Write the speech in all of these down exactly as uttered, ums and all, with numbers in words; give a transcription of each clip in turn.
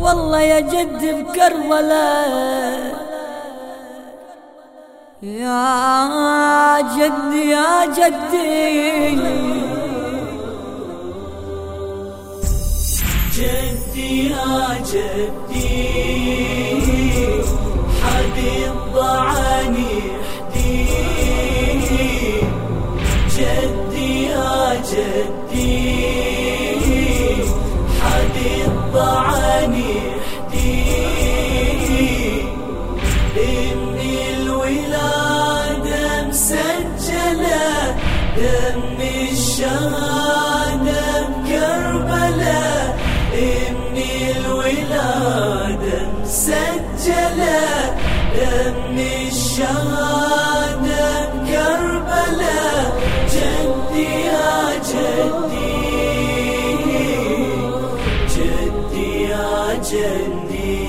والله يا جد بكربلاء، يا جدي يا جدي جدي يا جدي حد الضعن يحدي، جدي يا جدي حد الضعن يحدي، إن الولادة مسجلة دم الشهادة بكربلاء، إن الولادة مسجلة دم الشهادة بكربلاء، جدي يا جدي جدي يا جدي.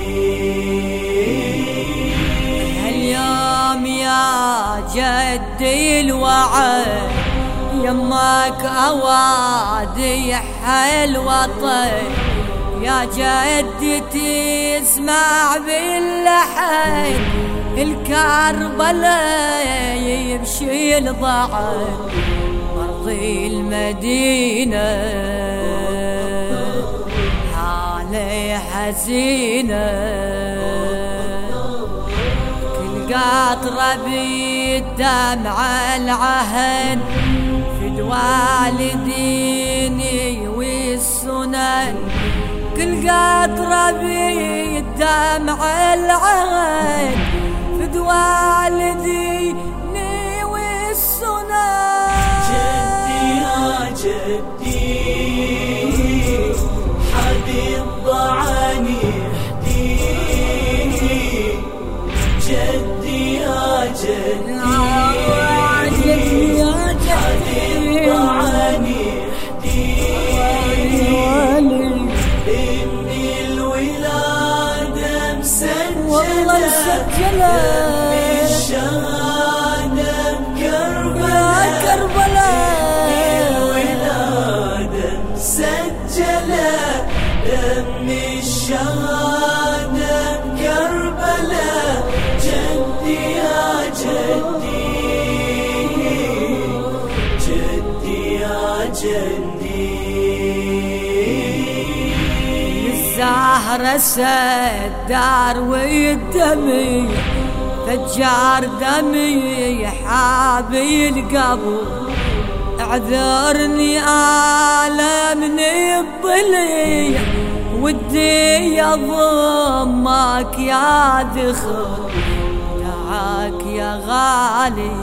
اليوم يا جدي الوعد يمك أوادي الوطن، يا جدي تسمع باللحن الكربلاء يمشي الضعن مرضي المدينة، حالي حزينة كل قطرة بالدمع العهن فد والديني والسنن، كل قطرة بالدمع العهن فد والديني والسنن، جدي يا جدي حد الضعن يحدي، جدي يا جدي حد الضعن يحدي، إن الولادة مسجلة دم الشهادة بكربلاء، الولادة مسجلة دم الشهادة بكربلاء، جدي يا جدي جدي يا جدي. الزهرة سدار والدمي فجار دمي حابي القبر، اعذرني آلمني الضليع ودي يضمك يا ذخر، دعاك يا غالي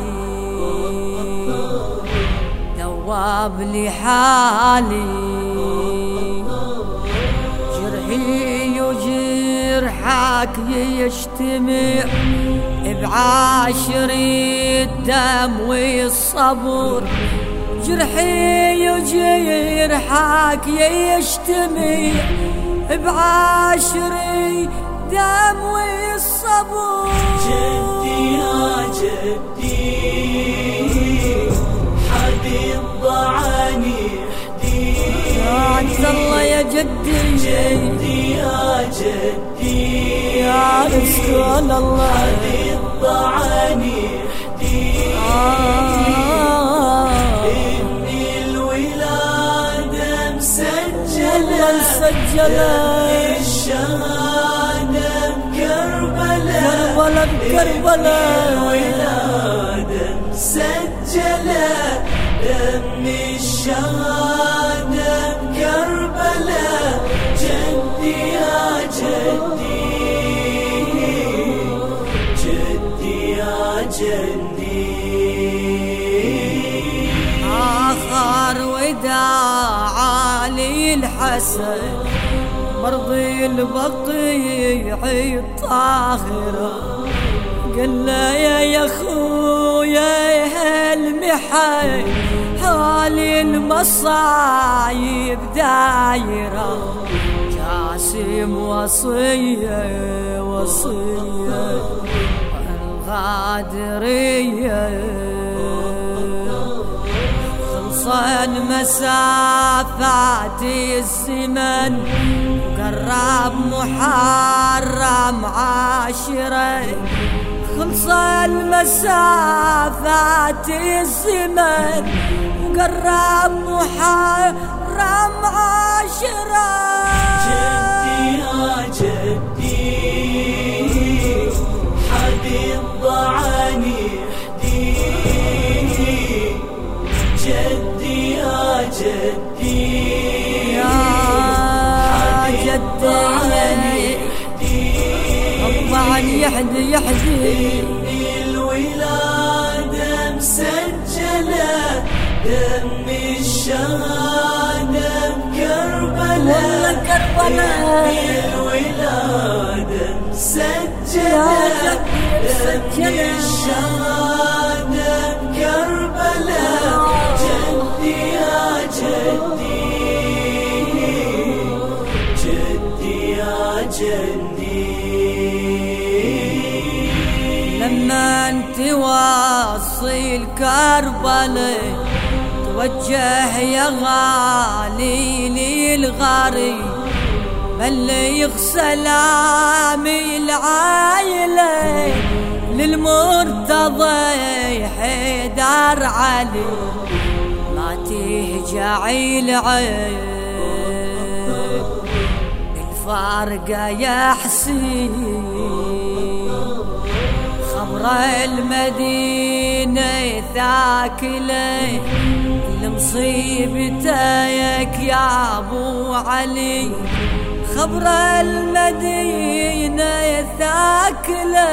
دواب لي حالي، جرحي وجرحك يجتمع بعاشر الدم والصبر، جرحي وجرحك يجتمع بعاشر الدم والصبر، جدي يا جدي حد الضعن يحدي، عز الله يا جدي جدي يا جدي يا رسول الله حد الضعن يحدي، إن الولادة مسجلة دم الشهادة بكربلاء، بكربلاء الولادة مسجلة دم الشهادة بكربلاء، جدي يا جدي جدي يا جدي. آخر وداع لي الحسن مرضي البقيع الطاهرة، قال له يا اخويا هالمحن حالي المصايب دايرة، جاسم وصية وصية الغادرية خلصان مسافات الزمن قرب محرم عاشرة خلص المسافات الزمن وقرب محرم عاشرة جدي يا جدي حدي الضعن يحدي جدي يا جدي يا جدي الضعن يحدي يحدي الولادة مسجلة دم الشهادة بكربلاء كربلاء الولادة مسجلة دم الشهادة بكربلاء جدي يا جدي جدي يا جدي لما انت واصل كربلاء توجه يا غالي للغريب بلغ سلامي العائلة للمرتضى حيدر علي ما تهجعي العين الفارقة يا حسين خبر المدينة ثاكلة لمصيبتك يا ابو علي خبر المدينة ثاكلة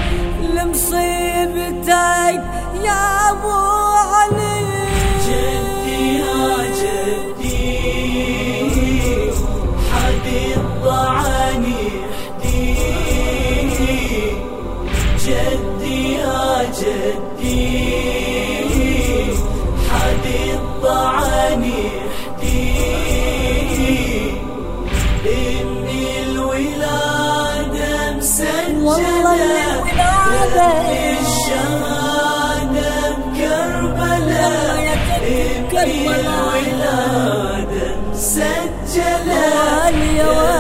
لمصيبتك يا ابو علي جدي يا جدي حدي الضعن يحدي جدي يا جدي حدي الضعن يحدي إني الولادة مسجلة إني الشهادة بكربلاء إني الولادة مسجلة